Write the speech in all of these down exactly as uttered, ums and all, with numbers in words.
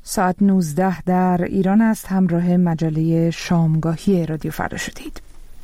ساعت نوزده در ایران است. همراه مجله شامگاهی رادیو فردا شدید.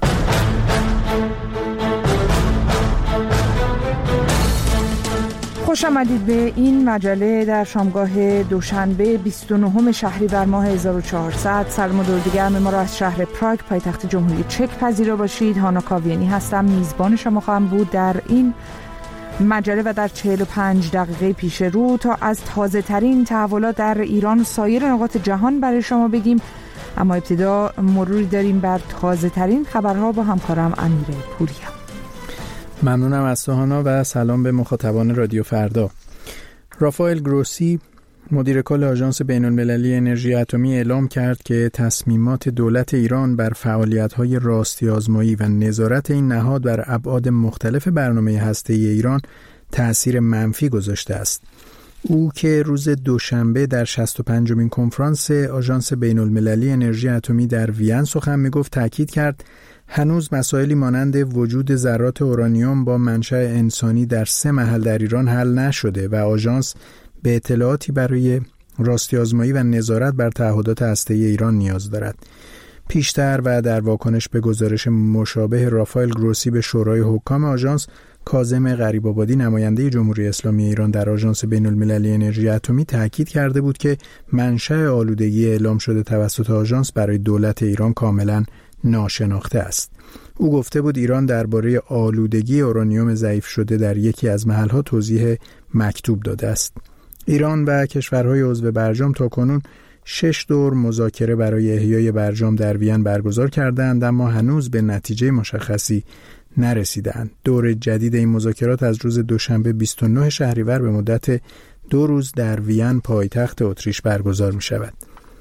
خوش آمدید به این مجله در شامگاه دوشنبه بیست و نهم شهریور ماه هزار و چهارصد. سلام و درود گرم ما را از شهر پراگ پایتخت جمهوری چک پذیرا باشید. هانا کاویانی هستم، میزبان شما خواهم بود در این مجله و در چهل و پنج دقیقه پیش رو تا از تازه ترین تحولات در ایران و سایر نقاط جهان برای شما بگیم. اما ابتدا مروری داریم بر تازه ترین خبرها با همکارم امیر پوریا. ممنونم از سوهانا و سلام به مخاطبان رادیو فردا. رافائل گروسی مدیر کل آژانس بین‌المللی انرژی اتمی اعلام کرد که تصمیمات دولت ایران بر فعالیت‌های راستی آزمایی و نظارت این نهاد بر ابعاد مختلف برنامه هسته‌ای ایران تأثیر منفی گذاشته است. او که روز دوشنبه در شصت و پنجمین کنفرانس آژانس بین‌المللی انرژی اتمی در وین سخن می‌گفت، تاکید کرد هنوز مسائلی مانند وجود ذرات اورانیوم با منشأ انسانی در سه محل در ایران حل نشده و آژانس به اطلاعاتی برای راستی آزمایی و نظارت بر تعهدات هسته‌ای ایران نیاز دارد. پیشتر و در واکنش به گزارش مشابه رافائل گروسی به شورای حکام آژانس، کاظم غریب‌آبادی نماینده جمهوری اسلامی ایران در آژانس بین‌المللی انرژی اتمی تاکید کرده بود که منشأ آلودگی اعلام شده توسط آژانس برای دولت ایران کاملاً ناشناخته است. او گفته بود ایران درباره آلودگی اورانیوم ضعیف شده در یکی از محل‌ها توضیح مکتوب داده است. ایران و کشورهای عضو برجام تاکنون شش دور مذاکره برای احیای برجام در وین برگزار کردند، اما هنوز به نتیجه مشخصی نرسیدند. دور جدید این مذاکرات از روز دوشنبه بیست و نه شهریور به مدت دو روز در وین پایتخت اتریش برگزار می شود.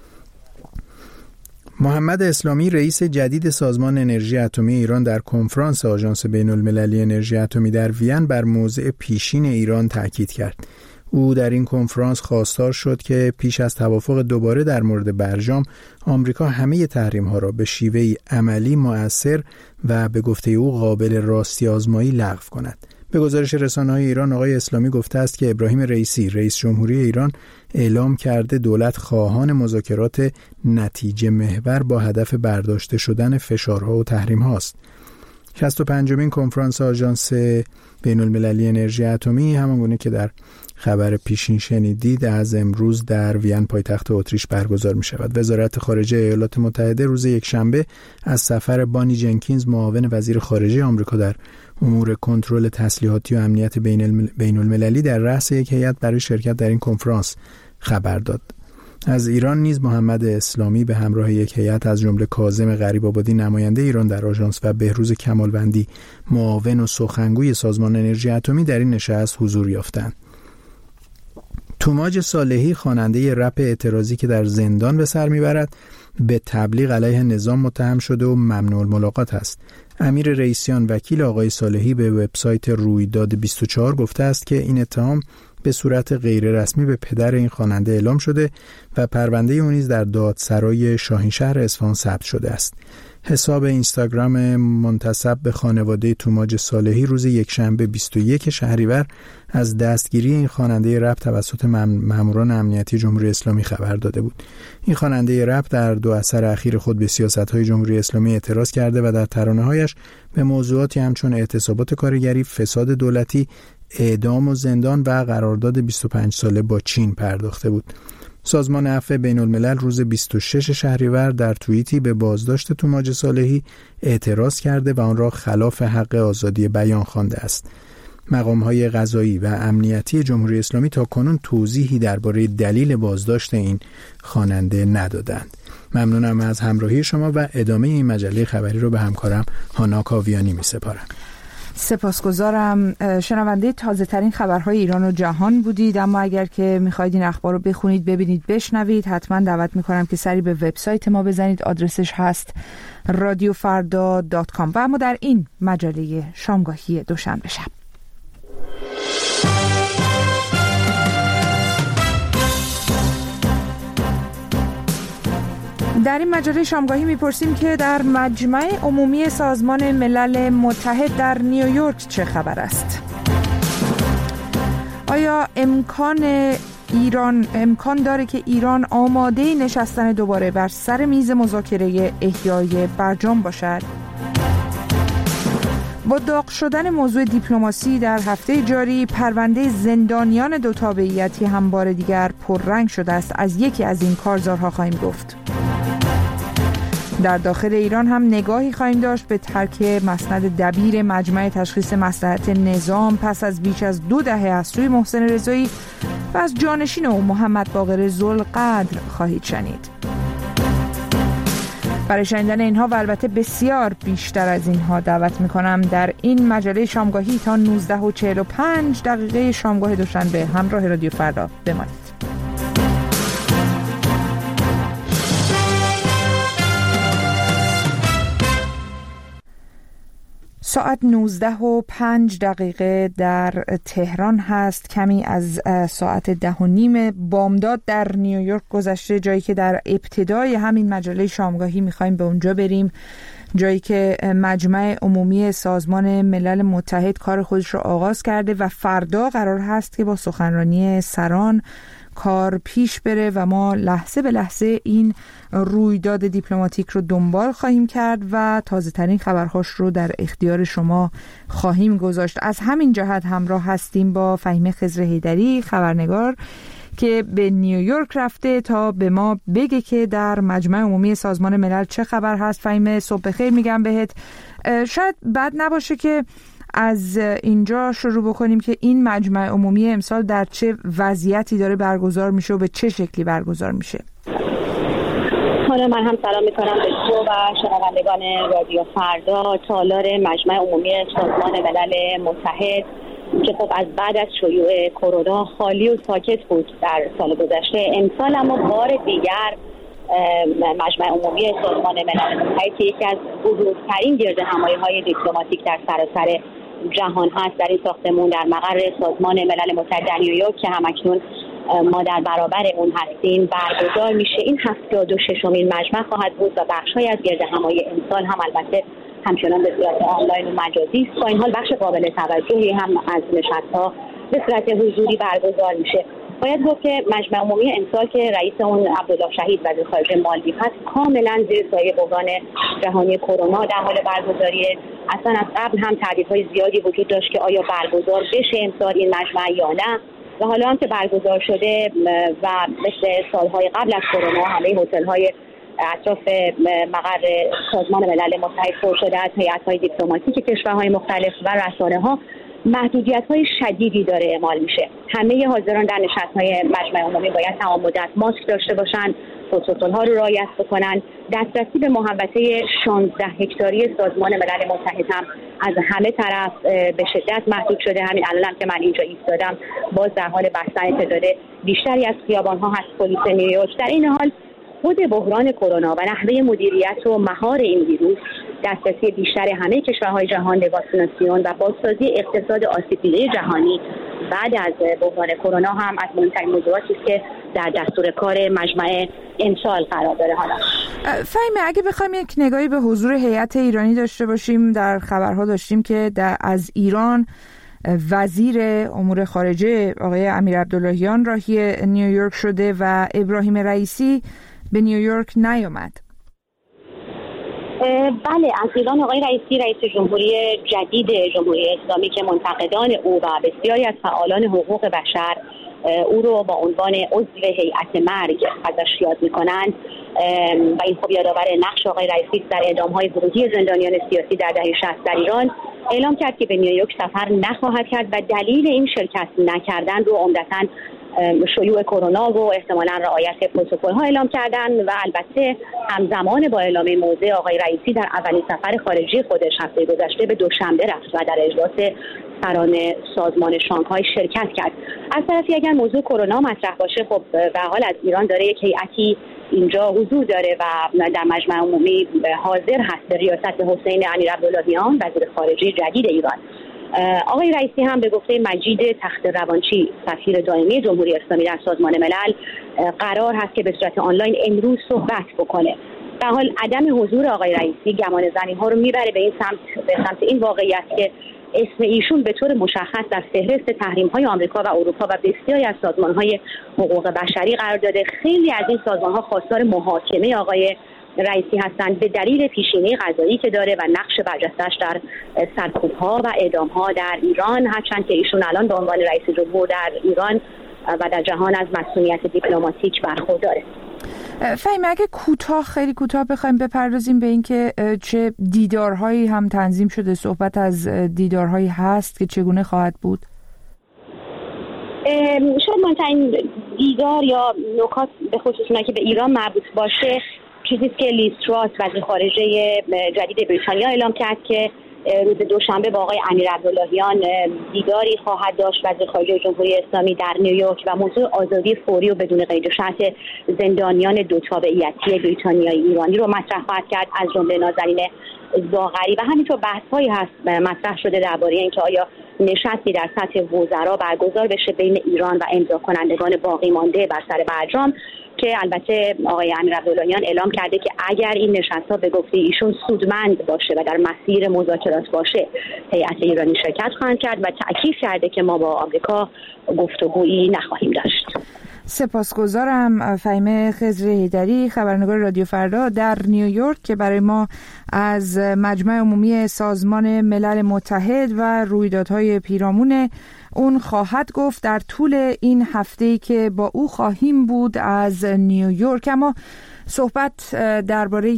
محمد اسلامی رئیس جدید سازمان انرژی اتمی ایران در کنفرانس آژانس بین‌المللی انرژی اتمی در وین بر موضع پیشین ایران تاکید کرد. او در این کنفرانس خواستار شد که پیش از توافق دوباره در مورد برجام، آمریکا همه تحریم‌ها را به شیوهی عملی، مؤثر و به گفته او قابل راستی آزمایی لغو کند. به گزارش رسانه‌های ایران، آقای اسلامی گفته است که ابراهیم رئیسی، رئیس جمهوری ایران، اعلام کرده دولت خواهان مذاکرات نتیجه محور با هدف برداشته شدن فشارها و تحریم‌ها است. شصت و پنجمین کنفرانس آژانس بین‌المللی انرژی اتمی همانگونه که در خبر پیشین شنیدید از امروز در وین پایتخت اتریش برگزار می شود. وزارت خارجه ایالات متحده روز یکشنبه از سفر بانی جنکینز، معاون وزیر خارجه آمریکا در امور کنترل تسلیحاتی و امنیت بین‌المللی، در رأس یک هیئت برای شرکت در این کنفرانس خبر داد. از ایران نیز محمد اسلامی به همراه یک هیئت از جمله کاظم غریب‌آبادی نماینده ایران در آژانس و بهروز کمالوندی معاون و سخنگوی سازمان انرژی اتمی در این نشست حضور یافتند. توماج صالحی، خواننده رپ اعتراضی که در زندان به سر میبرد، به تبلیغ علیه نظام متهم شده و ممنوع الملاقات است. امیر رئیسیان، وکیل آقای صالحی، به وبسایت رویداد بیست و چهار گفته است که این اتهام به صورت غیر رسمی به پدر این خواننده اعلام شده و پرونده او نیز در دادسرای شاهینشهر اصفهان ثبت شده است. حساب اینستاگرام منتسب به خانواده توماج صالحی روز یکشنبه بیست و یک شهریور از دستگیری این خواننده رپ توسط ماموران امنیتی جمهوری اسلامی خبر داده بود. این خواننده رپ در دو اثر اخیر خود به سیاست‌های جمهوری اسلامی اعتراض کرده و در ترانه‌هایش به موضوعاتی همچون اعتصابات کارگری، فساد دولتی، اعدام و زندان و قرارداد بیست و پنج ساله با چین پرداخته بود. سازمان عفو بین‌الملل روز بیست و شش شهریور در توییتی به بازداشت توماج صالحی اعتراض کرده و آن را خلاف حق آزادی بیان خوانده است. مقام‌های قضایی و امنیتی جمهوری اسلامی تا کنون توضیحی درباره دلیل بازداشت این خواننده ندادند. ممنونم از همراهی شما و ادامه این مجله خبری رو به همکارم هانا کاویانی می‌سپارم. سپاسگزارم. شنونده تازه ترین خبرهای ایران و جهان بودید، اما اگر که میخواید این اخبار رو بخونید، ببینید، بشنوید، حتما دعوت میکنم که سری به وبسایت ما بزنید. آدرسش هست رادیو فردا دات کام. و اما در این مجله شامگاهی دوشنبه شب در این مجله شامگاهی میپرسیم که در مجمع عمومی سازمان ملل متحد در نیویورک چه خبر است؟ آیا امکان ایران امکان داره که ایران آماده نشستن دوباره بر سر میز مذاکره احیای برجام باشد؟ با داغ شدن موضوع دیپلماسی در هفته جاری، پرونده زندانیان دو تابعیتی هم بار دیگر پررنگ شده است. از یکی از این کارزارها خواهیم گفت. در داخل ایران هم نگاهی خواهیم داشت به ترک مسند دبیر مجمع تشخیص مصلحت نظام پس از بیش از دو دهه از سوی محسن رضایی و از جانشین او محمد باقر ذوالقدر خواهید شنید. برای شنیدن اینها و البته بسیار بیشتر از اینها دعوت میکنم در این مجله شامگاهی تا نوزده و چهل و پنج دقیقه شامگاه دوشنبه همراه رادیو فردا بمانید. ساعت نوزده و پنج دقیقه در تهران هست. کمی از ساعت ده و نیم بامداد در نیویورک گذشته، جایی که در ابتدای همین مجله شامگاهی میخوایم به اونجا بریم، جایی که مجمع عمومی سازمان ملل متحد کار خودش رو آغاز کرده و فردا قرار هست که با سخنرانی سران کار پیش بره و ما لحظه به لحظه این رویداد دیپلماتیک رو دنبال خواهیم کرد و تازه ترین خبرهاش رو در اختیار شما خواهیم گذاشت. از همین جهت همراه هستیم با فهیمه خضر حیدری، خبرنگار که به نیویورک رفته تا به ما بگه که در مجمع عمومی سازمان ملل چه خبر هست. فهیمه صبح بخیر میگم بهت. شاید بد نباشه که از اینجا شروع بکنیم که این مجمع عمومی امسال در چه وضعیتی داره برگزار میشه و به چه شکلی برگزار میشه. حالا من هم سلام میکنم به تو و شنوندگان رادیو فردا. تالار مجمع عمومی سازمان ملل متحد که خب از بعد از شیوع کرونا خالی و ساکت بود در سال گذشته، امسال اما بار دیگر مجمع عمومی سازمان ملل متحد که یکی از بزرگترین گردهمایی‌های دیپلماتیک در سراسر جهان هست، در این ساختمون در مقر سازمان ملل متحد در نیویورک که همکنون ما در برابر اون هستیم برگزار میشه. این هفتاد و ششمین مجمع خواهد بود و بخش‌های از گردهمایی امسال هم البته همچنان به صورت آنلاین و مجازی است. با این حال بخش قابل توجهی هم از نشست‌ها به صورت حضوری برگزار میشه. باید گفت که مجمع عمومی امسال که رئیس اون عبدالله شهید وزیر خارجه مالدیو هست، کاملا زیر سایه بحران جهانی کرونا در حال برگزاریه. اصلا از قبل هم تردیدهای زیادی وجود داشت که آیا برگزار بشه امسال این مجمع یا نه، و حالا هم که برگزار شده و مثل سالهای قبل از کرونا همه هتل‌های اطراف مقر سازمان ملل متحد پر شده از هیئت‌های دیپلماتیک کشورهای مختلف و رسانه‌ها، محدودیت‌های شدیدی داره اعمال میشه. همه حاضران در نشست‌های مجمع عمومی باید تمام مدت ماسک داشته باشن، پروتکل‌ها رو رعایت بکنن. دسترسی به محوطه شانزده هکتاری سازمان ملل متحد هم از همه طرف به شدت محدود شده. همین الان هم که من اینجا ایستادم باز در حال بستن تعداد بیشتری از خیابان‌ها هست پلیس نیویورک. در این حال خود بحران کرونا و نحوه مدیریت و مهار این ویروس، دسترسی بیشتر همه کشورهای جهان به واکسیناسیون و بازسازی اقتصاد آسیب‌دیده جهانی بعد از بحران کرونا هم از مهمترین موضوعاتی است که در دستور کار مجمع امسال قرار داره. حالا فهیمه، اگه بخوایم یک نگاهی به حضور هیئت ایرانی داشته باشیم، در خبرها داشتیم که در از ایران وزیر امور خارجه آقای امیر عبداللهیان راهی نیویورک شده و ابراهیم رئیسی به نیویورک نیامد. بله، از ایران آقای رئیسی، رئیس جمهوری جدید جمهوری اسلامی که منتقدان او و بسیاری از فعالان حقوق بشر او رو با عنوان عضو هیئت مرگ ازش یاد میکنند و این خب یادآور نقش آقای رئیسی در اعدام‌های گروهی زندانیان سیاسی در دهه شصت در ایران، اعلام کرد که به نیویورک سفر نخواهد کرد و دلیل این شرکت نکردن رو عمدتاً شیوع کرونا و احتمالاً رعایت پروتکل‌ها اعلام کردن و البته همزمان با اعلام موضع آقای رئیسی در اولین سفر خارجی خودش هفته گذشته به دوشنبه رفت و در اجلاس سران سازمان شانگهای شرکت کرد. از طرفی اگر موضوع کرونا مطرح باشه، خب به حال از ایران داره یک هیئتی اینجا حضور داره و در مجمع عمومی حاضر هست به ریاست حسین امیر عبداللهیان وزیر خارجه جدید ایران. آقای رئیسی هم به گفته مجید تخت روانچی سفیر دائمی جمهوری اسلامی در سازمان ملل قرار هست که به صورت آنلاین امروز صحبت بکنه. در حال عدم حضور آقای رئیسی گمان زنی ها رو میبره به این سمت به سمت این واقعیت که اسم ایشون به طور مشخص در فهرست تحریم‌های آمریکا و اروپا و بسیاری از سازمان‌های حقوق بشری قرار داده. خیلی از این سازمان‌ها خواستار محاکمه آقای رئیسی هستند به دلیل پیشینه قضایی که داره و نقش برجسته‌اش در سرکوب‌ها و اعدام‌ها در ایران، هرچند که ایشون الان به عنوان رئیس جمهور در ایران و در جهان از مسئولیت دیپلماتیک برخورداره. فهیمه اگه کوتاه خیلی کوتاه بخوایم بپردازیم به اینکه چه دیدارهایی هم تنظیم شده، صحبت از دیدارهایی هست که چگونه خواهد بود؟ شاید مهمترین دیدار یا نکات به خصوص اونایی که به ایران مربوط باشه چیزی که لیز تراس وزیر خارجه جدید بریتانیا اعلام کرد که روز دوشنبه با آقای امیر عبداللهیان دیداری خواهد داشت وزیر خارجه جمهوری اسلامی در نیویورک و موضوع آزادی فوری و بدون قید و شرط زندانیان دو تابعیتی بریتانیایی ایرانی رو مطرح خواهد کرد، از جمله نازنین زاغری. و همینطور بحث‌هایی هست مطرح شده درباره اینکه آیا نشستی در سطح وزرا برگزار بشه بین ایران و امضا کنندگان باقی مانده بر سر برجام، که البته آقای امیر عبداللهیان اعلام کرده که اگر این نشست‌ها به گفته ایشون سودمند باشه و در مسیر مذاکرات باشه، هیئت ایرانی شرکت خواهند کرد و تأکید کرده که ما با آمریکا گفتگویی نخواهیم داشت. سپاسگزارم فهیمه خضر حیدری، خبرنگار رادیو فردا در نیویورک، که برای ما از مجمع عمومی سازمان ملل متحد و رویدادهای پیرامون اون خواهد گفت در طول این هفته‌ای که با او خواهیم بود از نیویورک. اما صحبت درباره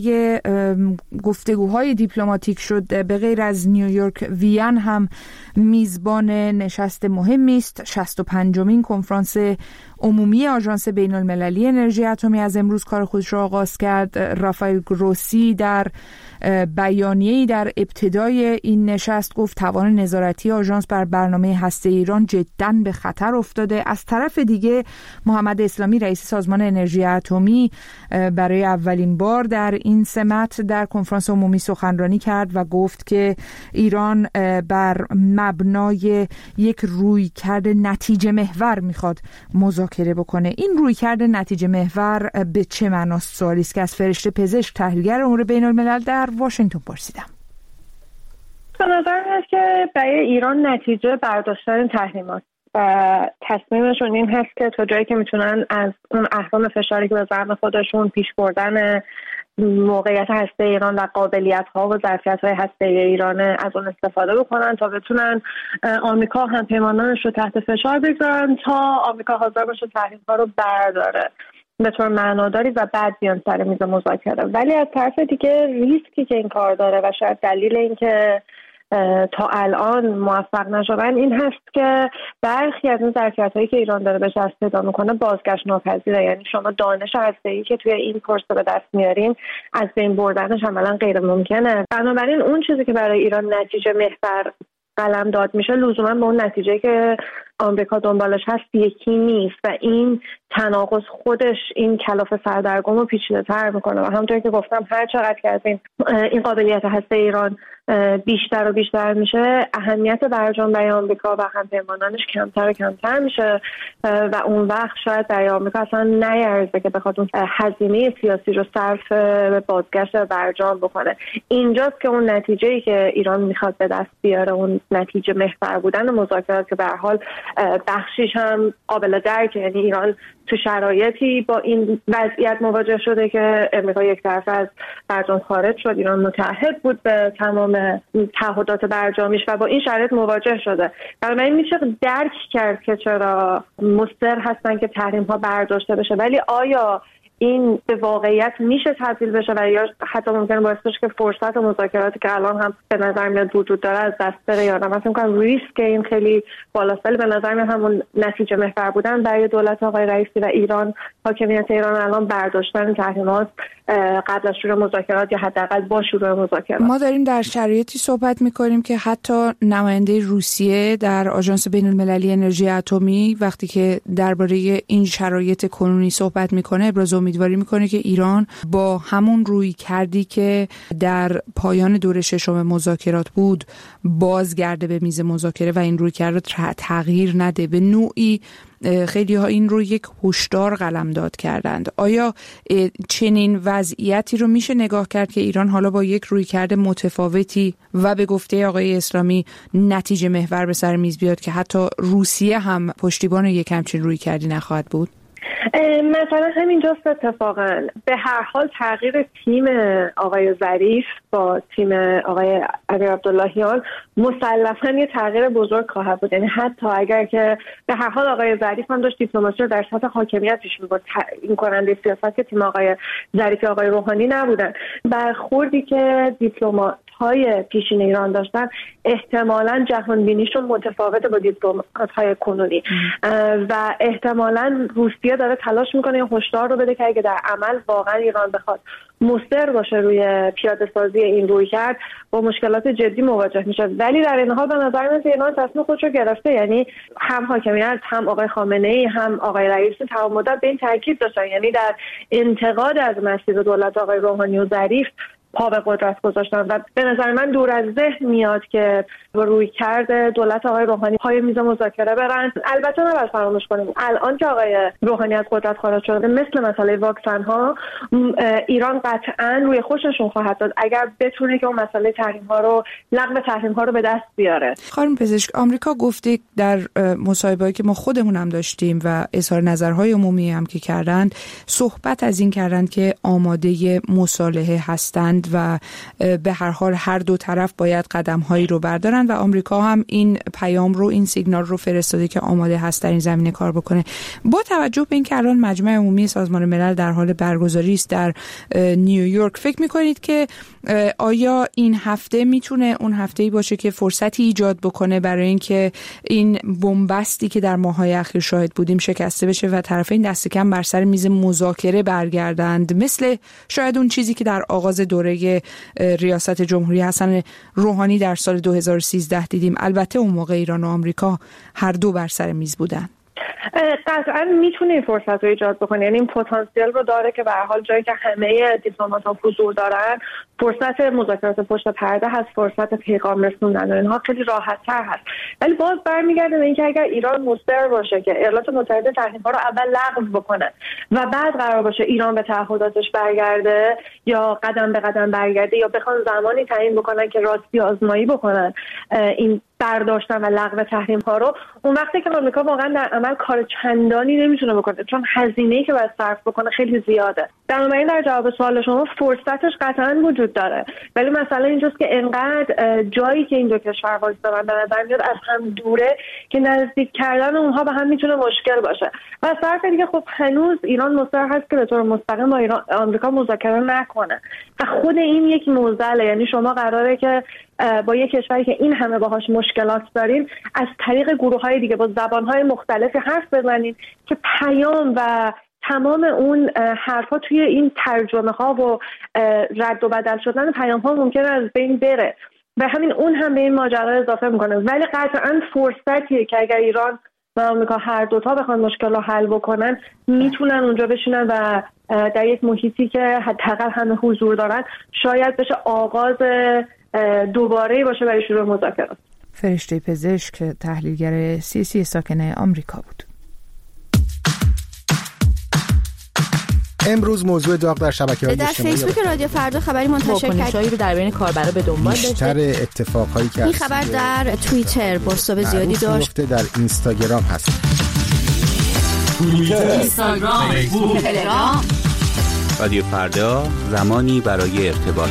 گفتگوهای دیپلماتیک شد. به غیر از نیویورک، وین هم میزبان نشست مهمی است. شصت و پنجمین کنفرانس عمومی آژانس بین المللی انرژی اتمی از امروز کار خودش را آغاز کرد. رافائل گروسی در بیانیه‌ای در ابتدای این نشست گفت توان نظارتی آژانس بر برنامه هسته ایران جداً به خطر افتاده. از طرف دیگه محمد اسلامی رئیس سازمان انرژی اتمی برای اولین بار در این سمت در کنفرانس عمومی سخنرانی کرد و گفت که ایران بر مبنای یک رویکرد نتیجه محور میخواد مذاکره بکنه. این رویکرد نتیجه محور به چه معناست؟ سوالی است که از فرشته پزشک، تحلیلگر امور بین الملل در واشنگتن پرسیدم. به نظر میاد که برای ایران نتیجه برداشتن تحریمات و تصمیمشون این هست که تا جایی که میتونن از اون اهرم فشاری که به ضرب خودشون پیش بردن موقعیت هسته ایران و قابلیت‌ها و ظرفیت‌های هسته ایران از اون استفاده بکنن تا بتونن آمریکا هم پیمانانش رو تحت فشار بگذارن تا آمریکا حاضر باشه تحریم‌ها رو برداره به طور معناداری و بعد بیان سر میز مذاکره. ولی از طرف دیگه ریسکی که این کار داره و شاید دلیل این که تا الان موفق نشدن این هست که برخی از این ظرفیت‌هایی که ایران داره بهش دست پیدا میکنه بازگشت ناپذیره. یعنی شما دانش هسته‌ای که توی این پروسه به دست میارین از بین بردنش عملاً غیر ممکنه. بنابراین اون چیزی که برای ایران نتیجه محور قلم داد میشه لزوما به اون نتیجه که آمریکا دنبالش هست یکی نیست و این تناقض خودش این کلاف سردرگم رو پیچیده‌تر میکنه. و همونطور که گفتم هر چقدر که از این این قابلیت هسته ایران بیشتر و بیشتر میشه، اهمیت برجام برای آمریکا و همپیمانانش کمتر و کمتر میشه و اون وقت شاید برای آمریکا اصلا نیارزه که بخواد اون هزینه سیاسی رو صرف بازگشت برجام بکنه. اینجاست که اون نتیجه‌ای که ایران میخواد به دست بیاره، اون نتیجه محور بودن مذاکرات که به هر حال بخشیش هم قابل درکه، یعنی ایران تو شرایطی با این وضعیت مواجه شده که امریکا یک طرفه از برجام خارج شد، ایران متحد بود به تمام تعهدات برجامیش و با این شرایط مواجه شده. بنابراین میشه درک کرد که چرا مصر هستن که تحریم ها برداشته بشه، ولی آیا این به واقعیت میشه تبدیل بشه و یا حتی ممکنه باعث بشه که فرصت مذاکراتی که الان هم به نظر میاد وجود داره از دست بره یا نه؟ مثلا میگم ریسک این خیلی بالاست، ولی به نظر میاد همون نتیجه محور بودن برای دولت آقای رئیسی و ایران، حاکمیت ایران الان برداشتن تحریمات قبل از شروع مذاکرات یا حداقل با شروع مذاکرات. ما داریم در شرایطی صحبت میکنیم که حتی نماینده روسیه در آژانس بین المللی انرژی اتمی وقتی که درباره این شرایط کنونی صحبت میکنه ابراز امیدواری میکنه که ایران با همون روی کردی که در پایان دور ششم مذاکرات بود بازگرده به میز مذاکره و این روی کرد رو تغییر نده. به نوعی خیلی ها این رو یک هشدار قلمداد کردند. آیا چنین وضعیتی رو میشه نگاه کرد که ایران حالا با یک رویکرد متفاوتی و به گفته آقای اسلامی نتیجه محور به سر میز بیاد که حتی روسیه هم پشتیبان یک همچین رویکردی نخواهد بود؟ مثلا همینجاست اتفاقا به هر حال تغییر تیم آقای ظریف با تیم آقای امیر عبداللهیان مسلماً یه تغییر بزرگ خواهد بود. یعنی حتی اگر که به هر حال آقای ظریف هم داشت دیپلماسی رو در سطح حاکمیت پیش می‌برد، این کننده سیاست که تیم آقای ظریف آقای روحانی نبودن، برخوردی که دیپلمات های پیشین ایران داشتن احتمالاً جهان بینیشون متفاوته با دیپلمات های کنونی و احتمالاً روسیه داره تلاش میکنه این هشدار رو بده که اگه در عمل واقعا ایران بخواد مصر باشه روی پیاده سازی این رویکرد با مشکلات جدی مواجه میشه. ولی در این حال به نظر میاد ایران تصمیم خودش رو گرفته، یعنی هم حاکمیت هم آقای خامنه‌ای هم آقای رئیسی تمام مدت به این تاکید داشتن، یعنی در انتقاد از مسیر دولت آقای روحانی و ظریف پا به قدرت گذاشتن و به نظر من دور از ذهن میاد که روی کرده دولت آقای روحانی پای میز مذاکره برن. البته نباید فراموش کنیم الان که آقای روحانی از قدرت خارج شده، مثل مسئله واکسن ها، ایران قطعا روی خوششون خواهد داد اگر بتونه که اون مسئله تحریم ها رو لغو تحریم ها رو به دست بیاره. خانم پزشک، آمریکا گفته در مصاحبه‌ای که ما خودمون هم داشتیم و اظهار نظرهای عمومی هم که کردند، صحبت از این کردند که آماده مصالحه هستند و به هر حال هر دو طرف باید قدم‌هایی رو بردارن و آمریکا هم این پیام رو، این سیگنال رو فرستاده که آماده هست در این زمینه کار بکنه. با توجه به این که الان مجمع عمومی سازمان ملل در حال برگزاری است در نیویورک، فکر می‌کنید که آیا این هفته میتونه اون هفته‌ای باشه که فرصتی ایجاد بکنه برای اینکه این بنبستی که در ماه‌های اخیر شاهد بودیم شکسته بشه و طرفین دست کم بر سر میز مذاکره برگردند، مثل شاید اون چیزی که در آغاز دوره ریاست جمهوری حسن روحانی در سال دو هزار و سیزده دیدیم؟ البته اون موقع ایران و آمریکا هر دو بر سر میز بودن. قطعا میتونه این فرصت رو ایجاد بکنه، یعنی این پتانسیل رو داره که به هر حال جایی که همه دیپلمات‌ها حضور دارن فرصت مذاکرات پشت پرده هست، فرصت پیغام رسوندن و اینها خیلی راحت‌تر هست. ولی باز برمیگرده به اینکه اگر ایران مصر باشه که ایالات متحده تحریم‌ها رو اول لغو بکنه و بعد قرار باشه ایران به تعهداتش برگرده یا قدم به قدم برگرده یا بخوان زمانی تعیین بکنن که راستی آزمایی بکنن این برداشتن و لغو تحریم ها رو، اون وقتی که آمریکا واقعا در عمل کار چندانی نمیتونه بکنه، چون هزینه‌ای که باید صرف بکنه خیلی زیاده. بنابراین در جواب سوال شما فرصتش قطعا وجود داره، ولی مسئله اینجاست که انقدر جایی که این دو کشور وایسادن به نظر میاد از هم دوره که نزدیک کردن اونها به هم میتونه مشکل باشه. و از طرف دیگه خب هنوز ایران مصر هست که به طور مستقیم با ایران آمریکا مذاکره نکنه و خود این یک معضله، یعنی شما قراره که با یک کشوری که این همه باهاش مشکلات دارین از طریق گروه‌های دیگه با زبان‌های مختلفی حرف بزنین که پیام و تمام اون حرفا توی این ترجمه ها و رد و بدل شدن پیام ها ممکنه از بین بره و همین اون هم به این ماجرا اضافه میکنه. ولی قطعا فرصتیه که اگر ایران و آمریکا هر دوتا بخوان مشکل رو حل بکنن میتونن اونجا بشینن و در یک محیطی که حداقل همه حضور دارن شاید بشه آغاز دوباره باشه برای شروع مذاکرات. فرشته پزشک، تحلیلگر سیاسی ساکن آمریکا بود. امروز موضوع داغ در شبکه‌های اجتماعی در فیسبوک رادیو فردا خبری منتشر کرد. واکنش‌هایی رو در بین کاربرا به دنبال داشته. بیشتر اتفاقایی که این خبر در توییتر بازتاب زیادی داشت. در اینستاگرام هست. توییتر، اینستاگرام، فیسبوک، تلگرام. رادیو فردا، زمانی برای ارتباط.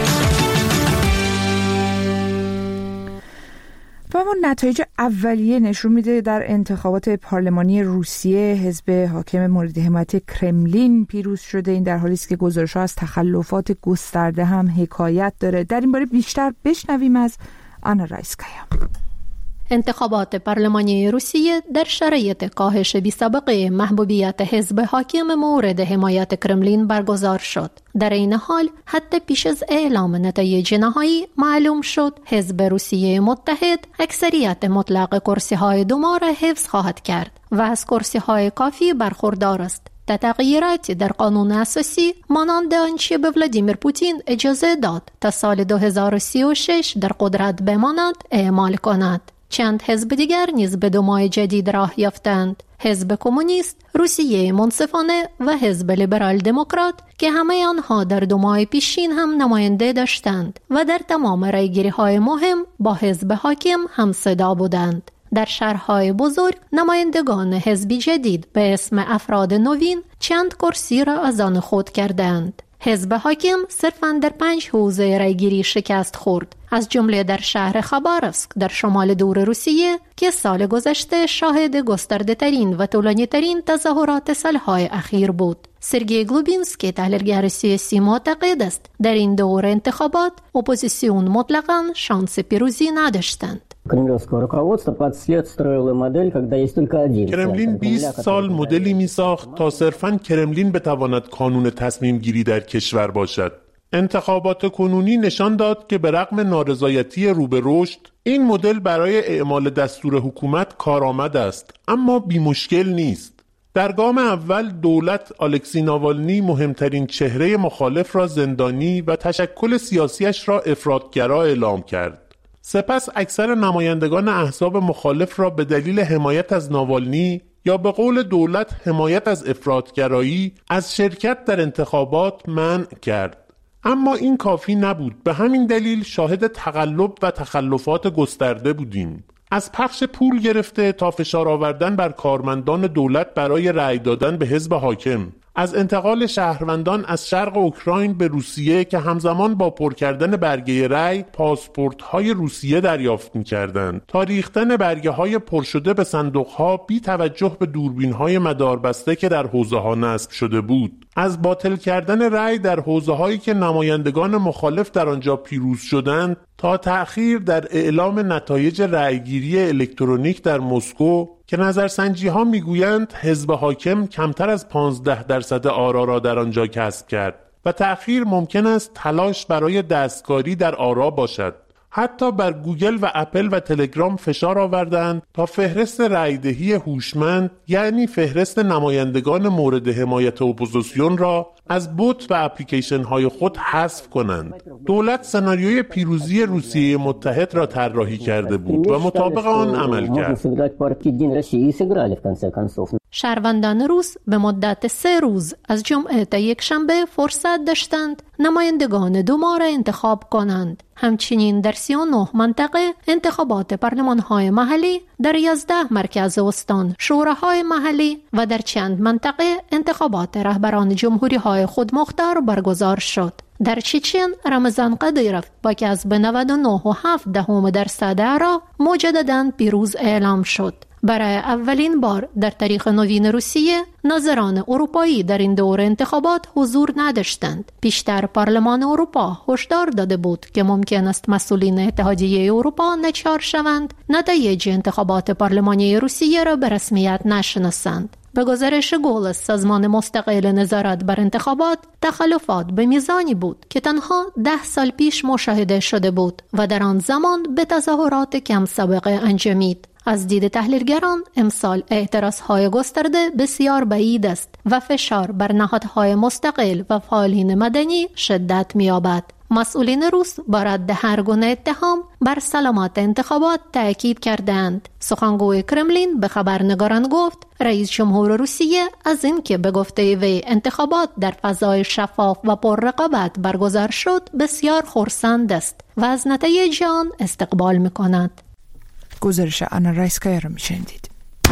و اما نتایج اولیه نشون میده در انتخابات پارلمانی روسیه حزب حاکم مورد حمایت کرملین پیروز شده. این در حالی است که گزارش‌ها از تخلفات گسترده هم حکایت داره. در این باره بیشتر بشنویم از آنا رایسکایا. انتخابات پارلمانی روسیه در شرایط کاهش بی‌سابقه محبوبیت حزب حاکم مورد حمایت کرملین برگزار شد. در این حال حتی پیش از اعلام نتایج نهایی معلوم شد حزب روسیه متحد اکثریت مطلق کرسی‌های دوم را حفظ خواهد کرد و از کرسی‌های کافی برخوردار است. حتی تغییراتی در قانون اساسی مانند آنچه به ولادیمیر پوتین اجازه داد تا سال دو هزار و سی و شش در قدرت بماند اعمال کند. چند حزب دیگر نیز به دمای جدید راه یافتند: حزب کمونیست، روسیه منصفانه و حزب لیبرال دموکرات که همه آنها در دمای پیشین هم نماینده داشتند و در تمام رایگیری‌های مهم با حزب حاکم هم صدا بودند. در شهرهای بزرگ نمایندگان حزبی جدید به اسم افراد نوین چند کرسی را از آن خود کردند. حزب حاکم صرفاً در پنج حوزه رایگیری شکست خورد، از جمله در شهر خاباروفسک در شمال دور روسیه که سال گذشته شاهد گسترده ترین و طولانی ترین تظاهرات سالهای اخیر بود. سرگئی گلوبینسکی تحلیلگر سیاسی معتقد است در این دور انتخابات اپوزیسیون مطلقاً شانس پیروزی نداشتند. کرملین بیست سال مدلی می ساخت تا صرفاً کرملین بتواند کانون تصمیم گیری در کشور باشد. انتخابات کنونی نشان داد که به رغم نارضایتی رو به رشد این مدل برای اعمال دستور حکومت کارآمد است، اما بی مشکل نیست. در گام اول دولت الکسی ناوالنی مهمترین چهره مخالف را زندانی و تشکل سیاسیش را افراطگرا اعلام کرد. سپس اکثر نمایندگان احزاب مخالف را به دلیل حمایت از ناوالنی یا به قول دولت حمایت از افراطگرایی از شرکت در انتخابات منع کرد. اما این کافی نبود. به همین دلیل شاهد تقلب و تخلفات گسترده بودیم. از پخش پول گرفته تا فشار آوردن بر کارمندان دولت برای رأی دادن به حزب حاکم، از انتقال شهروندان از شرق اوکراین به روسیه که همزمان با پر کردن برگه رأی پاسپورت‌های روسیه دریافت می‌کردند، تا ریختن برگه‌های پر شده به صندوق‌ها بی توجه به دوربین‌های مداربسته که در حوزه‌ها نصب شده بود، از باطل کردن رأی در حوزه‌هایی که نمایندگان مخالف در آنجا پیروز شدند تا تأخیر در اعلام نتایج رأیگیری الکترونیک در مسکو که نظرسنجی‌ها می‌گویند حزب حاکم کمتر از پانزده درصد آرا را در آنجا کسب کرد و تأخیر ممکن است تلاش برای دستکاری در آرا باشد. حتی بر گوگل و اپل و تلگرام فشار آوردند تا فهرست رأیدهی هوشمند، یعنی فهرست نمایندگان مورد حمایت اپوزیسیون را از بوت و اپلیکیشن های خود حذف کنند. دولت سناریوی پیروزی روسیه متحد را طراحی کرده بود و مطابق آن عمل کرد. شهروندان روس به مدت سه روز از جمعه تا یک شنبه فرصت داشتند نمایندگان دوما را انتخاب کنند. همچنین در سی و نه منطقه انتخابات پارلمان‌های محلی، در یازده مرکز استان شوراهای محلی و در چند منطقه انتخابات رهبران جمهوری‌های خودمختار برگزار شد. در چچن رمضان قدیرف با کسب نود و نه و هفت دهم درصد آرا مجدداً پیروز اعلام شد. برای اولین بار در تاریخ نوین روسیه ناظران اروپایی در این دور انتخابات حضور نداشتند. پیشتر پارلمان اروپا هشدار داده بود که ممکن است مسئولین اتحادیه اروپا ناچار شوند نتایج انتخابات پارلمانی روسیه را به رسمیت نشناسند. به گزارش گولس، سازمان مستقل نظارت بر انتخابات، تخلفات به میزانی بود که تنها ده سال پیش مشاهده شده بود و در آن زمان به تظاهرات کم سابقه انجامید. از دید تحلیلگران امسال اعتراضهای گسترده بسیار بعید است و فشار بر نهادهای مستقل و فعالین مدنی شدت می‌یابد. مسئولین روس با رد هر گونه اتهام بر سلامت انتخابات تأکید کردند. سخنگوی کرملین به خبرنگاران گفت رئیس جمهور روسیه از اینکه به گفته وی انتخابات در فضای شفاف و پر رقابت برگزار شد بسیار خرسند است و از نتایج آن استقبال می‌کند. گزارش آنا رایسکایا رو میشنیدید.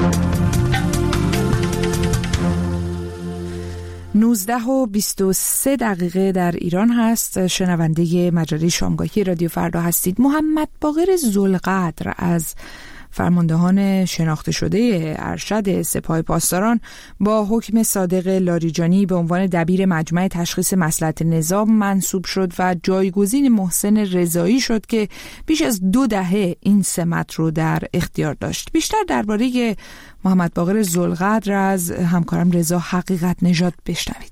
نوزده و بیست و سه دقیقه در ایران هست. شنونده مجله شامگاهی رادیو فردا هستید. محمد باقر ذوالقدر از فرماندهان شناخته شده ارشد سپاه پاسداران با حکم صادق لاریجانی به عنوان دبیر مجمع تشخیص مصلحت نظام منصوب شد و جایگزین محسن رضایی شد که بیش از دو دهه این سمت رو در اختیار داشت. بیشتر درباره محمد باقر ذوالقدر از همکارم رضا حقیقت نژاد بشنوید.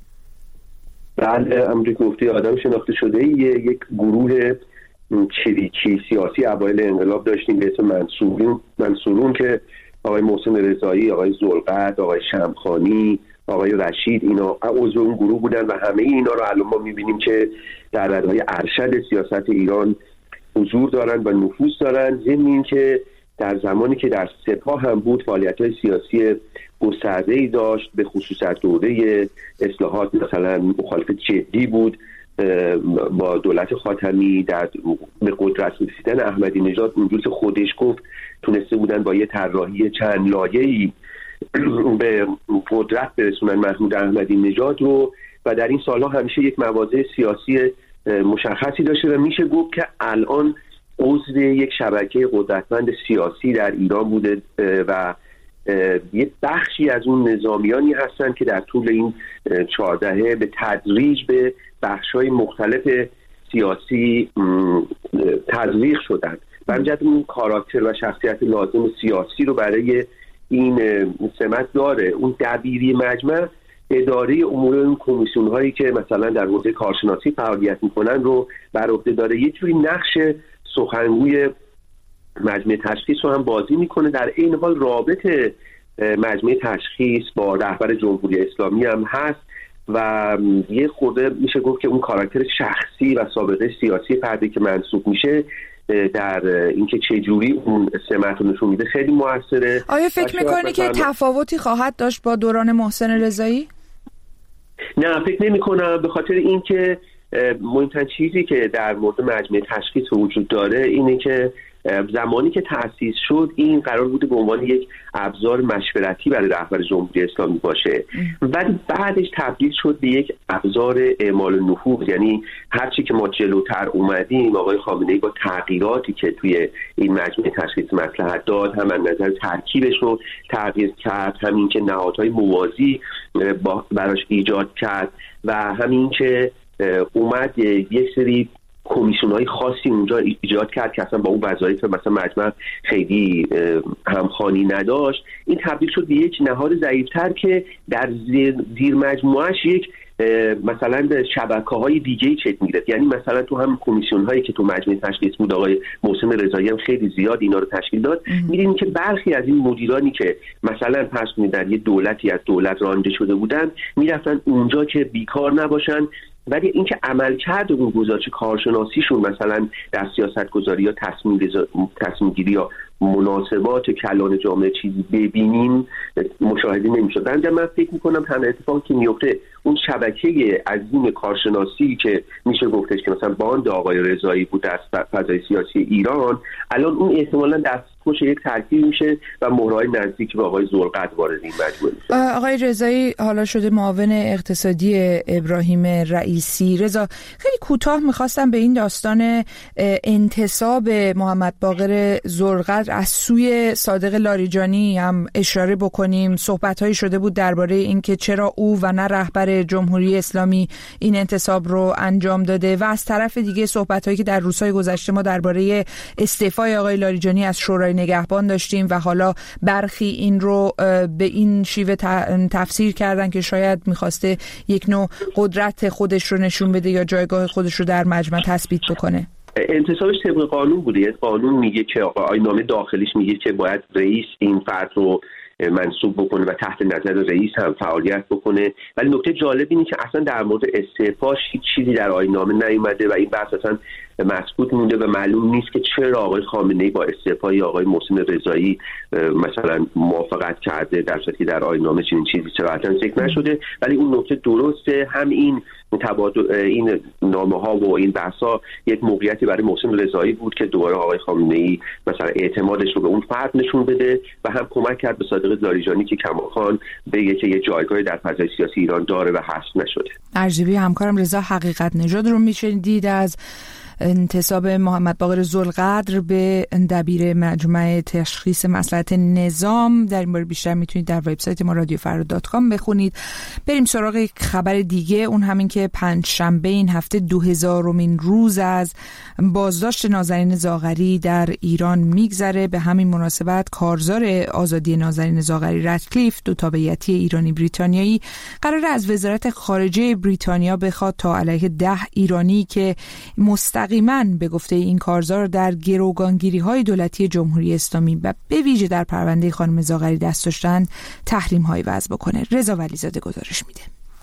بله، امری گفته آدم شناخته شده یک گروه چریکی سیاسی اوایل انقلاب داشتیم به اسم منصورون منصورون که آقای محسن رضایی، آقای ذوالقدر، آقای شمخانی، آقای رشید، اینا عضو اون گروه بودن و همه اینا رو الان ما میبینیم که در ردهای ارشد سیاست ایران حضور دارن و نفوذ دارن. ضمن این که در زمانی که در سپاه هم بود فعالیت‌های سیاسی گسترده‌ای داشت، به خصوص در دوره اصلاحات مثلا مخالفت جدی بود با دولت خاتمی، در به قدرت رسیدن احمدی نژاد اونجور که خودش گفت تونسته بودن با یه طراحی چند لایه‌ای به قدرت برسونن محمود احمدی نژاد رو و در این سالها همیشه یک مواضع سیاسی مشخصی داشته و میشه گفت که الان عضو یک شبکه قدرتمند سیاسی در ایران بوده و یه بخشی از اون نظامیانی هستن که در طول این چهار دهه به تدریج به بخش‌های مختلف سیاسی تزریق شدن و همچنین اون کاراکتر و شخصیت لازم سیاسی رو برای این سمت داره. اون دبیری مجمع اداره امور اون کمیسیون هایی که مثلا در حوزه کارشناسی فعالیت میکنن رو بر عهده داره. یه جوری نقش سخنگوی مجمع تشخیص رو هم بازی میکنه. در این حال رابط مجمع تشخیص با رهبر جمهوری اسلامی هم هست و یه خورده میشه گفت که اون کاراکتر شخصی و سابقه سیاسی فردی که منصوب میشه در اینکه چه جوری اون سمت رو نشون میده خیلی موثره. آیا فکر میکنی که تفاوتی خواهد داشت با دوران محسن رضایی؟ نه فکر نمی کنم، به خاطر اینکه مهمترین چیزی که در مورد مجمع تشخیص وجود داره اینه که زمانی که تأسیس شد این قرار بوده به عنوان یک ابزار مشورتی برای رهبر جمهوری اسلامی باشه ولی بعدش تبدیل شد به یک ابزار اعمال نفوذ. یعنی هرچی که ما جلوتر اومدیم آقای خامنه‌ای با تغییراتی که توی این مجمع تشخیص مصلحت داد هم از نظر ترکیبش رو تغییر کرد، همین که نهادهای موازی براش ایجاد کرد و همین که اومد یک سری کمیسیون‌های خاصی اونجا ایجاد کرد که اصلا با اون وظایف مثلا مجمع خیلی همخوانی نداشت. این تبدیل شد به یک نهاد ضعیف‌تر که در زیر, زیر مجموعهش یک مثلا به شبکه‌های دیگه‌ای چک می‌گرفت. یعنی مثلا تو هم کمیسیون‌هایی که تو مجمع تشخیص بود آقای محسن رضایی هم خیلی زیاد اینا رو تشکیل داد. می‌بینیم که برخی از این مدیرانی که مثلا پس در یه دولتی از دولت رانده شده بودن می‌رفتن اونجا که بیکار نباشن ولی اینکه عملکرد اون گزارش کارشناسیشون مثلا در سیاست‌گذاری یا تصمیم گیری یا مناسبات کلان جامعه چیزی ببینیم مشاهده نمی‌شد. من فکر می‌کنم تنها اتفاقی که میفته اون شبکه عظیم کارشناسی که میشه گفتش که مثلا باند آقای رضایی بود در فضای سیاسی ایران الان اون احتمالاً دستخوش یک ترکیب میشه و مهرهای نزدیک به آقای ذوالقرن وارد این مجموعه میشه. آقای رضایی حالا شده معاون اقتصادی ابراهیم رئیسی. رضا خیلی کوتاه می‌خواستم به این داستان انتصاب محمد باقر ذوالقرن از سوی صادق لاریجانی هم اشاره بکنیم. صحبت‌هایی شده بود درباره اینکه چرا او و نه رهبر جمهوری اسلامی این انتصاب رو انجام داده و از طرف دیگه صحبت‌هایی که در روزهای گذشته ما درباره استعفای آقای لاریجانی از شورای نگهبان داشتیم و حالا برخی این رو به این شیوه تفسیر کردن که شاید می‌خواسته یک نوع قدرت خودش رو نشون بده یا جایگاه خودش رو در مجمع تثبیت بکنه. انتصابش طبق قانون بوده. یعنی قانون میگه که آیین‌نامه داخلیش میگه که باید رئیس این فرد رو منصوب بکنه و تحت نظر رئیس هم فعالیت بکنه. ولی نکته جالب اینه که اصلا در مورد استعفاش هیچ چیزی در آیین‌نامه نیومده و این بحث اصلا مسکوت مونده و معلوم نیست که چرا آقای خامنه‌ای با استعفای آقای محسن رضایی مثلا موافقت کرده در صورتی که در آیین‌نامه چنین چیزی صراحتاً ذکر نشده. ولی اون نکته درسته، هم این تبادل این نامه‌ها و این بحث‌ها یک موقعیتی برای محسن رضایی بود که دوباره آقای خامنه‌ای مثلا اعتمادش رو به اون فرد نشون بده و هم کمک کرد به صادق لاریجانی که کماکان بگه که یه جایگاهی در فضای سیاسی ایران داره و حذف نشده. ارجبی همکارم رضا حقیقت نژاد رو می‌شنیدید از انتصاب محمد باقر ذوالقرن به دبیر مجمع تشخیص مصلحت نظام. در این باره بیشتر میتونید در وبسایت ما رادیو فردا دات کام بخونید. بریم سراغ یک خبر دیگه، اون همین که پنج شنبه این هفته دو هزارمین روز از بازداشت نازنین زاغری در ایران میگذره. به همین مناسبت کارزار آزادی نازنین زاغری رتکلیف، دو تابعیتی ایرانی بریتانیایی، قرار از وزارت خارجه بریتانیا بخواد تا علیه ده ایرانی که مستقیم مستقیما به گفته این کارزار در گروگانگیری‌های دولتی جمهوری اسلامی و به ویژه در پرونده خانم زاغری دست داشتند تحریم‌های وضع بکنه. رضا ولیزاده گزارش میده.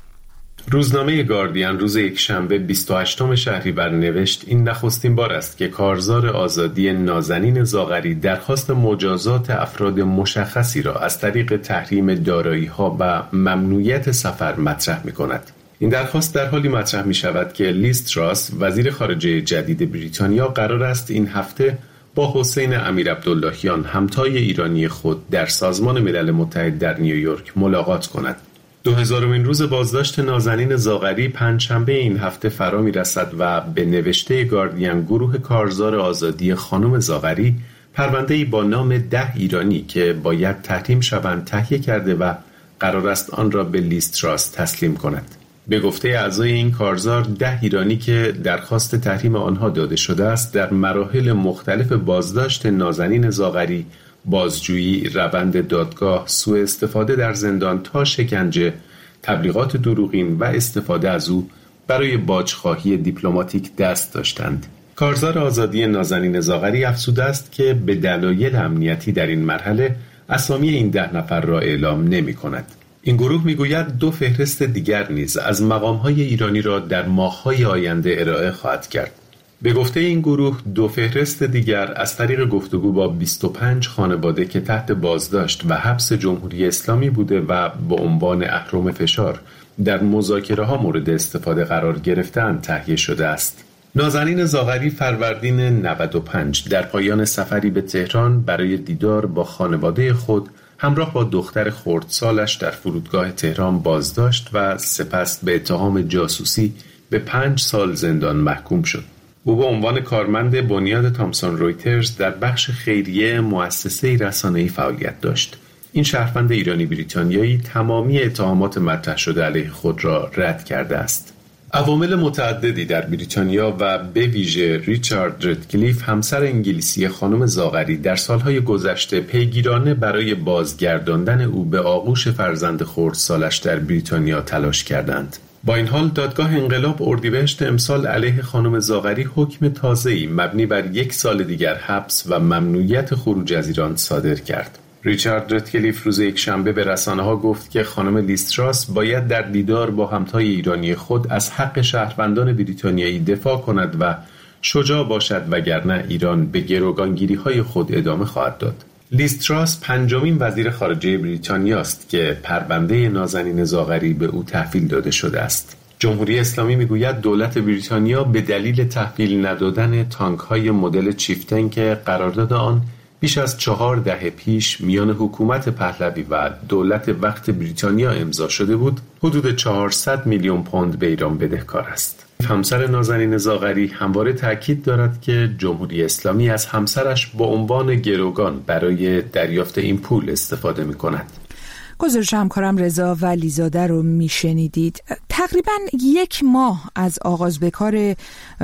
روزنامه گاردین روز یکشنبه بیست و هشتم شهریور نوشت این نخستین بار است که کارزار آزادی نازنین زاغری درخواست مجازات افراد مشخصی را از طریق تحریم دارایی‌ها و ممنوعیت سفر مطرح می‌کند. این درخواست در حالی مطرح می‌شود که لیز تراس وزیر خارجه جدید بریتانیا قرار است این هفته با حسین امیرعبداللهیان همتای ایرانی خود در سازمان ملل متحد در نیویورک ملاقات کند. دو هزارمین روز بازداشت نازنین زاغری پنجشنبه این هفته فرا می‌رسد و به نوشته گاردین گروه کارزار آزادی خانم زاغری پرونده‌ای با نام ده ایرانی که باید تحریم شوند تهیه کرده و قرار است آن را به لیز تراس تسلیم کند. به گفته اعضای این کارزار ده ایرانی که درخواست تحریم آنها داده شده است در مراحل مختلف بازداشت نازنین زاغری، بازجویی، روند دادگاه، سوء استفاده در زندان تا شکنجه، تبلیغات دروغین و استفاده از او برای باجخواهی دیپلماتیک دست داشتند. کارزار آزادی نازنین زاغری افزوده است که به دلایل امنیتی در این مرحله اسامی این ده نفر را اعلام نمی کند. این گروه میگوید دو فهرست دیگر نیز از مقام‌های ایرانی را در ماه‌های آینده ارائه خواهد کرد. به گفته این گروه دو فهرست دیگر از طریق گفتگو با بیست و پنج خانواده که تحت بازداشت و حبس جمهوری اسلامی بوده و با عنوان اهرم فشار در مذاکره‌ها مورد استفاده قرار گرفته‌اند تهیه شده است. نازنین زاغری فروردین نود و پنج در پایان سفری به تهران برای دیدار با خانواده خود همراه با دختر خردسالش در فرودگاه تهران بازداشت و سپس به اتهام جاسوسی به پنج سال زندان محکوم شد. او به عنوان کارمند بنیاد تامسون رویترز در بخش خیریه مؤسسه رسانه‌ای فعالیت داشت. این شهروند ایرانی بریتانیایی تمامی اتهامات مطرح شده علیه خود را رد کرده است. عوامل متعددی در بریتانیا و به ویژه ریچارد ردکلیف همسر انگلیسی خانم زاغری در سالهای گذشته پیگیرانه برای بازگرداندن او به آغوش فرزند خردسالش در بریتانیا تلاش کردند. با این حال دادگاه انقلاب اردیبهشت امسال علیه خانم زاغری حکم تازه‌ای مبنی بر یک سال دیگر حبس و ممنوعیت خروج از ایران صادر کرد. ریچارد ردکلیف روز یکشنبه به رسانه‌ها گفت که خانم لیز تراس باید در دیدار با همتای ایرانی خود از حق شهروندان بریتانیایی دفاع کند و شجاع باشد وگرنه ایران به گروگانگیری‌های خود ادامه خواهد داد. لیز تراس پنجمین وزیر خارجه بریتانیا است که پرونده نازنین زاغری به او تحویل داده شده است. جمهوری اسلامی میگوید دولت بریتانیا به دلیل تحویل ندادن تانک‌های مدل چیفتن که قرارداد آن بیش از چهار دهه پیش میان حکومت پهلوی و دولت وقت بریتانیا امضا شده بود، حدود چهارصد میلیون پوند به ایران بدهکار است. همسر نازنین زاغری همواره تاکید دارد که جمهوری اسلامی از همسرش با عنوان گروگان برای دریافت این پول استفاده می‌کند. گزارش همکارم رضا ولیزاده رو میشنیدید. تقریبا یک ماه از آغاز به کار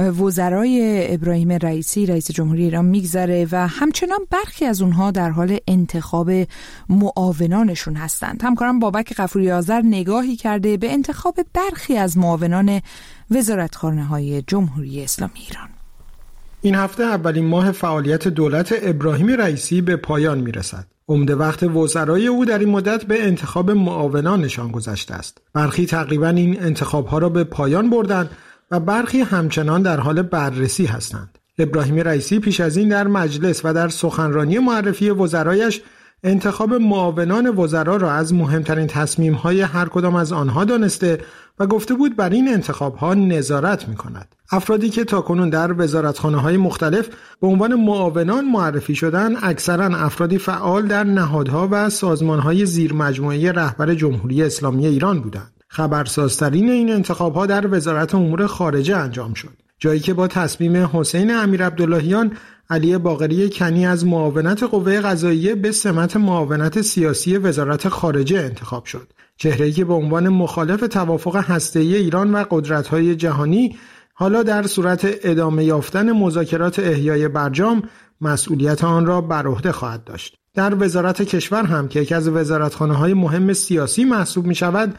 وزرای ابراهیم رئیسی رئیس جمهوری ایران میگذره و همچنان برخی از اونها در حال انتخاب معاونانشون هستند. همکارم بابک غفوری آذر نگاهی کرده به انتخاب برخی از معاونان وزارتخانه‌های جمهوری اسلامی ایران. این هفته اولین ماه فعالیت دولت ابراهیم رئیسی به پایان میرسد. عمده وقت وزرای او در این مدت به انتخاب معاونانشان گذشته است. برخی تقریبا این انتخاب‌ها را به پایان بردند و برخی همچنان در حال بررسی هستند. ابراهیم رئیسی پیش از این در مجلس و در سخنرانی معرفی وزرایش انتخاب معاونان وزرا را از مهمترین تصمیم‌های هر کدام از آنها دانسته و گفته بود بر این انتخاب‌ها نظارت می‌کند. افرادی که تاکنون در وزارتخانه‌های مختلف به عنوان معاونان معرفی شدند، اکثراً افرادی فعال در نهادها و سازمان‌های زیرمجموعه رهبر جمهوری اسلامی ایران بودند. خبرسازترین این انتخاب‌ها در وزارت امور خارجه انجام شد، جایی که با تصمیم حسین امیرعبداللهیان علی باقری کنی از معاونت قوه قضاییه به سمت معاونت سیاسی وزارت خارجه انتخاب شد. چهره‌ای که به عنوان مخالف توافق هسته‌ای ایران و قدرت‌های جهانی حالا در صورت ادامه یافتن مذاکرات احیای برجام مسئولیت آن را بر عهده خواهد داشت. در وزارت کشور هم که یکی از وزارتخانه‌های مهم سیاسی محسوب می‌شود،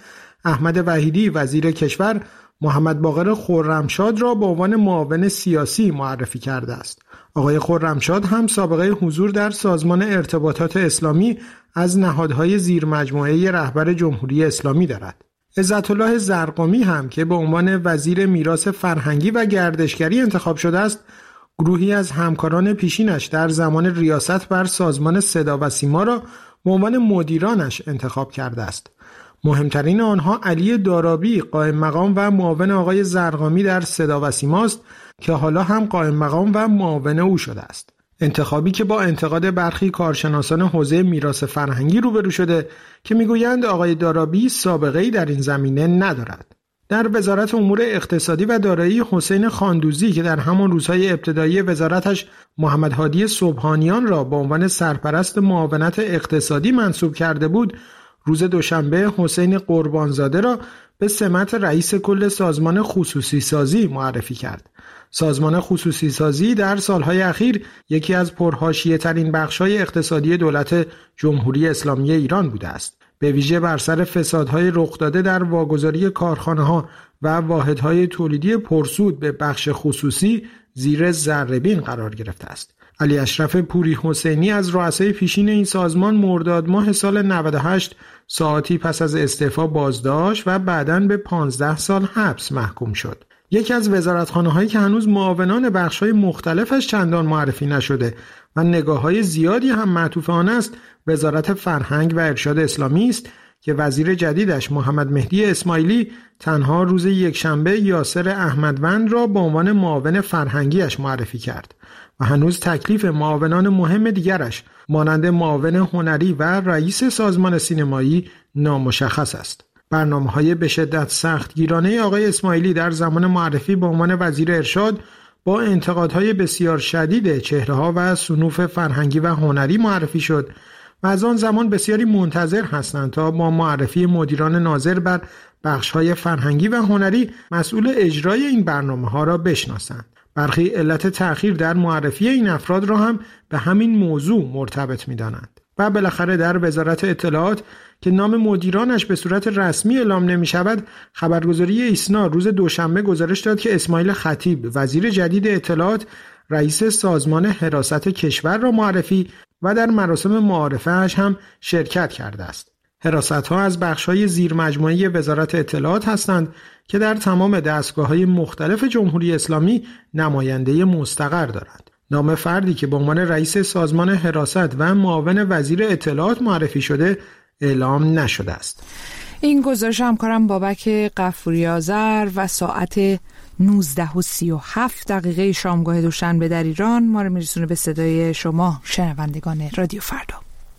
احمد وحیدی وزیر کشور محمد باقر خرمشاد را به عنوان معاون سیاسی معرفی کرده است. آقای خرمشاد هم سابقه حضور در سازمان ارتباطات اسلامی از نهادهای زیر مجموعه رهبر جمهوری اسلامی دارد. عزت الله زرقامی هم که به عنوان وزیر میراث فرهنگی و گردشگری انتخاب شده است، گروهی از همکاران پیشینش در زمان ریاست بر سازمان صدا و سیما را به عنوان مدیرانش انتخاب کرده است. مهمترین آنها علی دارابی، قائم مقام و معاون آقای زرقامی در صدا و سیما است که حالا هم قائم مقام و معاون او شده است. انتخابی که با انتقاد برخی کارشناسان حوزه میراث فرهنگی روبرو شده که میگویند آقای دارابی سابقه‌ای در این زمینه ندارد. در وزارت امور اقتصادی و دارایی حسین خاندوزی که در همان روزهای ابتدایی وزارتش محمد هادی سبحانیان را به عنوان سرپرست معاونت اقتصادی منصوب کرده بود، روز دوشنبه حسین قربانزاده را به سمت رئیس کل سازمان خصوصی سازی معرفی کرد. سازمان خصوصی سازی در سالهای اخیر یکی از پرحاشیه ترین بخش‌های اقتصادی دولت جمهوری اسلامی ایران بوده است. به ویژه بر سر فسادهای رخ داده در واگذاری کارخانه‌ها و واحدهای تولیدی پرسود به بخش خصوصی زیر ذره‌بین قرار گرفته است. علی اشرف پوری حسینی از رؤسای پیشین این سازمان مرداد ماه سال نود و هشت ساعتی پس از استعفا بازداشت و بعداً به پانزده سال حبس محکوم شد. یکی از وزارتخانه‌هایی که هنوز معاونان بخش‌های مختلفش چندان معرفی نشده و نگاه‌های زیادی هم معطوف آن است، وزارت فرهنگ و ارشاد اسلامی است که وزیر جدیدش محمد مهدی اسماعیلی تنها روز یکشنبه یاسر احمدوند را به عنوان معاون فرهنگیش معرفی کرد و هنوز تکلیف معاونان مهم دیگرش مانند معاون هنری و رئیس سازمان سینمایی نامشخص است. برنامه‌های به شدت سختگیرانه آقای اسماعیلی در زمان معرفی به عنوان وزیر ارشاد با انتقادهای بسیار شدید چهره‌ها و صنوف فرهنگی و هنری معرفی شد و از آن زمان بسیاری منتظر هستند تا با معرفی مدیران ناظر بر بخش‌های فرهنگی و هنری مسئول اجرای این برنامه‌ها را بشناسند. برخی علت تأخیر در معرفی این افراد را هم به همین موضوع مرتبط می‌دانند. و بالاخره در وزارت اطلاعات که نام مدیرانش به صورت رسمی اعلام نمی شود، خبرگزاری ایسنا روز دوشنبه گزارش داد که اسماعیل خطیب وزیر جدید اطلاعات رئیس سازمان حراست کشور را معرفی و در مراسم معارفه‌اش هم شرکت کرده است. حراست‌ها از بخش‌های زیر مجموعه وزارت اطلاعات هستند که در تمام دستگاه‌های مختلف جمهوری اسلامی نماینده مستقر دارند. نام فردی که به عنوان رئیس سازمان حراست و معاون وزیر اطلاعات معرفی شده اعلام نشده است. این گزارش همکارم بابک غفوری آذر و ساعت نوزده و سی و هفت دقیقه شامگاه دوشنبه در ایران ما رو میرسونه به صدای شما شنوندگان رادیو فردا.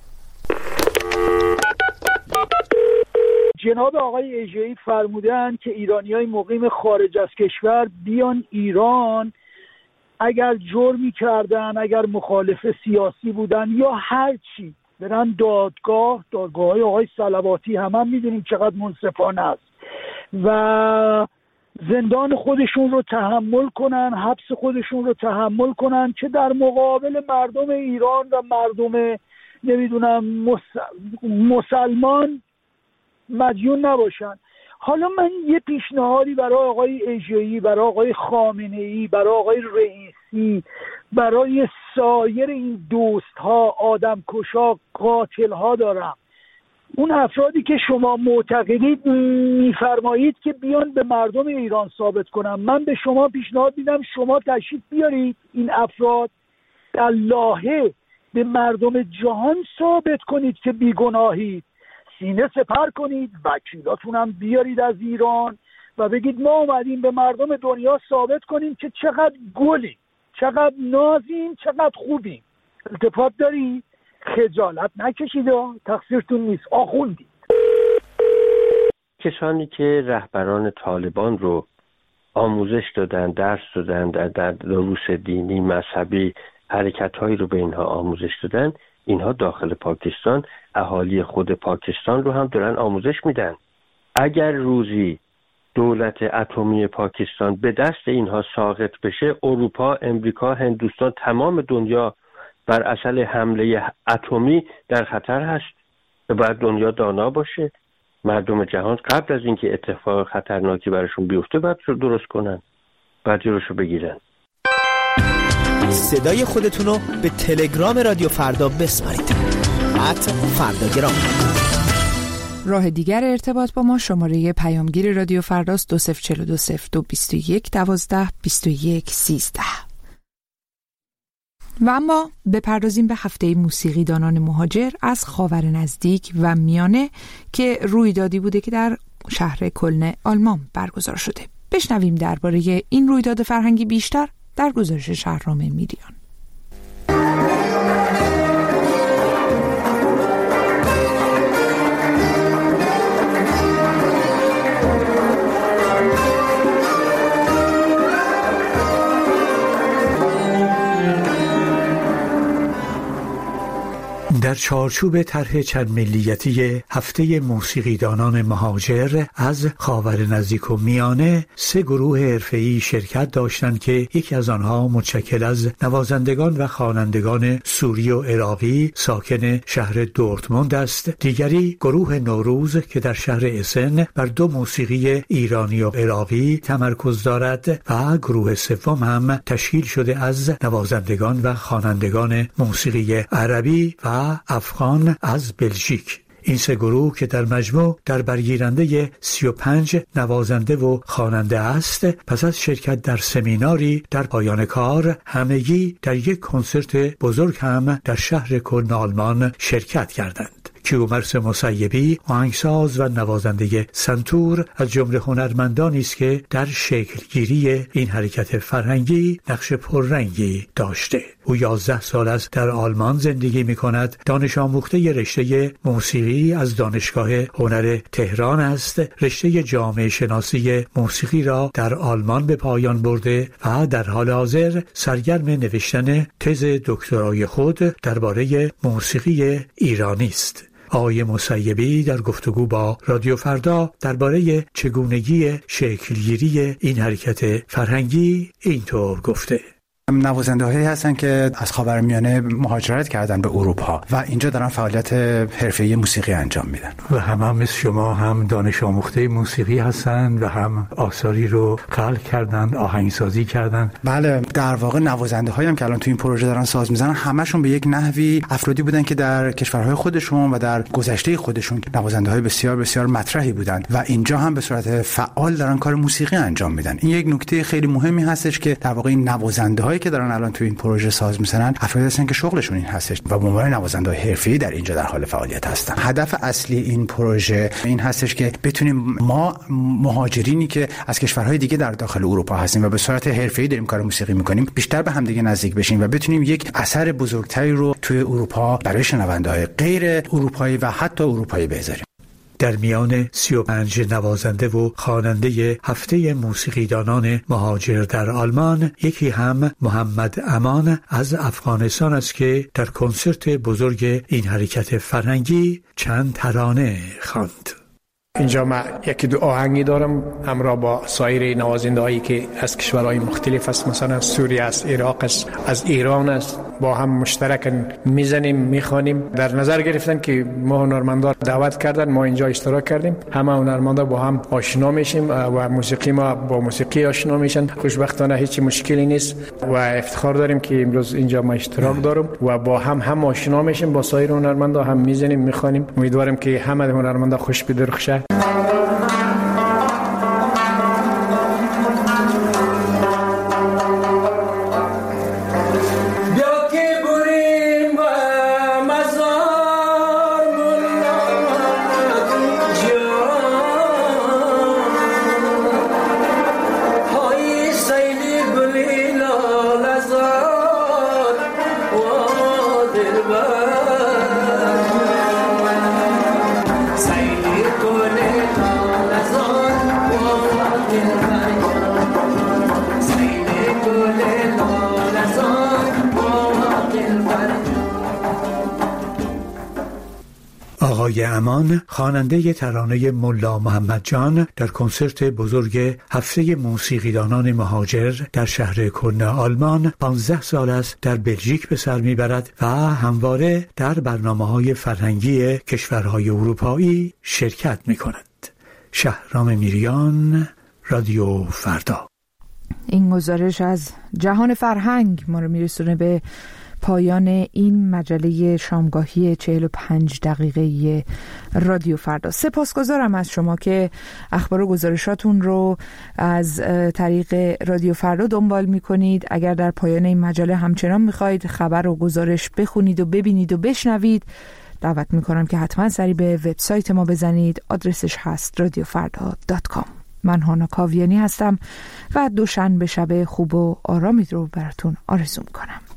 جناب آقای اژه‌ای فرمودن که ایرانیای مقیم خارج از کشور بیان ایران، اگر جرمی کردن، اگر مخالف سیاسی بودن یا هر چی، برن دادگاه، دادگاه‌های آقای صلواتی هم, هم می‌دونیم چقدر منصفانه است و زندان خودشون رو تحمل کنن، حبس خودشون رو تحمل کنن که در مقابل مردم ایران و مردم نمیدونم مسلمان مدیون نباشن. حالا من یه پیشنهادی برای آقای اژه‌ای، برای آقای خامنه‌ای، برای آقای رئیسی، برای سایر این دوست‌ها، آدمکشا، قاتل‌ها دارم. اون افرادی که شما معتقدید میفرمایید که بیان به مردم ایران ثابت کنن، من به شما پیشنهاد میدم شما تشریف بیارید این افراد در لاهه به مردم جهان ثابت کنید که بیگناهید، سینه سپر کنید، وکیلاتون هم بیارید از ایران و بگید ما اومدیم به مردم دنیا ثابت کنیم که چقدر گلیم، چقدر نازیم، چقدر خوبیم. التفات داری؟ خجالت نکشید، تقصیرتون نیست، آخوندید. کسانی که رهبران طالبان رو آموزش دادن، درس دادن، در, در دروس دینی، مذهبی، حرکت‌هایی رو به اینها آموزش دادن، اینها داخل پاکستان اهالی خود پاکستان رو هم دارن آموزش میدن. اگر روزی دولت اتمی پاکستان به دست اینها ساقط بشه، اروپا، امریکا، هندوستان، تمام دنیا بر اثر حمله اتمی در خطر هست و باید دنیا دانا باشه. مردم جهان قبل از اینکه اتفاق خطرناکی براشون بیفته باید رو درست کنن، باید جلوشو بگیرن. صدای خودتون رو به تلگرام رادیو فردا بسپارید. ات فرداگرام. راه دیگر ارتباط با ما شماره پیامگیر رادیو فرداست دو صفر چهار دو صفر دو بیست و یک دوازده بیست و یک سیزده. و اما بپردازیم به هفته موسیقی دانان مهاجر از خاور نزدیک و میانه که رویدادی بوده که در شهر کلن آلمان برگزار شده. بشنویم درباره این رویداد فرهنگی بیشتر در گزارش شهرام میریان. در چارچوب طرح چند ملیتی هفته موسیقیدانان مهاجر از خاور نزدیک و میانه، سه گروه حرفه‌ای شرکت داشتند که یکی از آنها متشکل از نوازندگان و خوانندگان سوری و عراقی ساکن شهر دورتموند است، دیگری گروه نوروز که در شهر اسن بر دو موسیقی ایرانی و عراقی تمرکز دارد و گروه سوم هم تشکیل شده از نوازندگان و خوانندگان موسیقی عربی و افغان از بلژیک. این سه گروه که در مجموع در برگیرنده سی و پنج نوازنده و خواننده است، پس از شرکت در سمیناری در پایان کار همگی در یک کنسرت بزرگ هم در شهر کلن آلمان شرکت کردند. کیومرث مصیبی آهنگساز و نوازنده سنتور از جمله هنرمندانی است که در شکلگیری این حرکت فرهنگی نقش پررنگی داشته. او یازده سال است در آلمان زندگی می کند. دانش آموخته رشته موسیقی از دانشگاه هنر تهران است. رشته جامعه شناسی موسیقی را در آلمان به پایان برده و در حال حاضر سرگرم نوشتن تز دکترای خود درباره موسیقی ایرانی است. آقای مصیبی در گفتگو با رادیو فردا درباره چگونگی شکلگیری این حرکت فرهنگی اینطور گفته: نوازنده هایی هستن که از خاورمیانه مهاجرت کردن به اروپا و اینجا دارن فعالیت حرفه‌ای موسیقی انجام میدن و هم هم مثل شما هم دانش آموخته موسیقی هستن و هم آثاری رو خلق کردن، آهنگسازی کردن. بله، در واقع نوازنده هایی هم که الان تو این پروژه دارن ساز میزنن همشون به یک نحوی افرادی بودن که در کشورهای خودشون و در گذشته خودشون نوازنده های بسیار بسیار مطرحی بودن و اینجا هم به صورت فعال دارن کار موسیقی انجام میدن. این یک نکته خیلی مهمی هستش که در واقع این نوازنده که دارن الان تو این پروژه ساز میزنن افرادی هستن که شغلشون این هستش و به عنوان نوازنده حرفه‌ای در اینجا در حال فعالیت هستن. هدف اصلی این پروژه این هستش که بتونیم ما مهاجرینی که از کشورهای دیگه در داخل اروپا هستیم و به صورت حرفه‌ای داریم کار موسیقی میکنیم بیشتر به هم دیگه نزدیک بشیم و بتونیم یک اثر بزرگتری رو توی اروپا برای شنونده‌های غیر اروپایی و حتی اروپایی بذاریم. در میان سی و پنج نوازنده و خواننده هفته موسیقیدانان مهاجر در آلمان، یکی هم محمد امان از افغانستان است که در کنسرت بزرگ این حرکت فرهنگی چند ترانه خواند. اینجا من یکی دو آهنگی دارم همراه با سایر نوازنده‌هایی که از کشورهای مختلف است، مثلا سوریه است، عراق است، از ایران است، با هم مشترکاً میزنیم میخوانیم. در نظر گرفتن که ما هنرمندان دعوت کردن، ما اینجا اشتراک کردیم، همه هنرمندا با هم آشنا میشیم و موسیقی ما با موسیقی آشنا میشن. خوشبختانه هیچ مشکلی نیست و افتخار داریم که امروز اینجا ما اشتراک دارم و با هم هم آشنا میشیم، با سایر هنرمندا هم میزنیم میخوانیم. امیدوارم که همه هنرمندا خوش بدرخشه. Say it, پای امان خواننده ترانه ملا محمد جان در کنسرت بزرگ هفته موسیقیدانان مهاجر در شهر کلن آلمان پانزده سال است در بلژیک به سر میبرد و همواره در برنامه‌های فرهنگی کشورهای اروپایی شرکت می‌کند. شهرام میریان، رادیو فردا. این گزارش از جهان فرهنگ ما رو میرسونه به پایان این مجله شامگاهی چهل و پنج دقیقه‌ای رادیو فردا. سپاسگزارم از شما که اخبار و گزارشاتون رو از طریق رادیو فردا دنبال میکنید. اگر در پایان این مجله همچنان میخواید خبر و گزارش بخونید و ببینید و بشنوید، دعوت میکنم که حتما سری به وبسایت ما بزنید. آدرسش هست رادیو فردا دات کام. من هانا کاویانی هستم و دوشنبه شب خوب و آرامی رو براتون آرزو میکنم.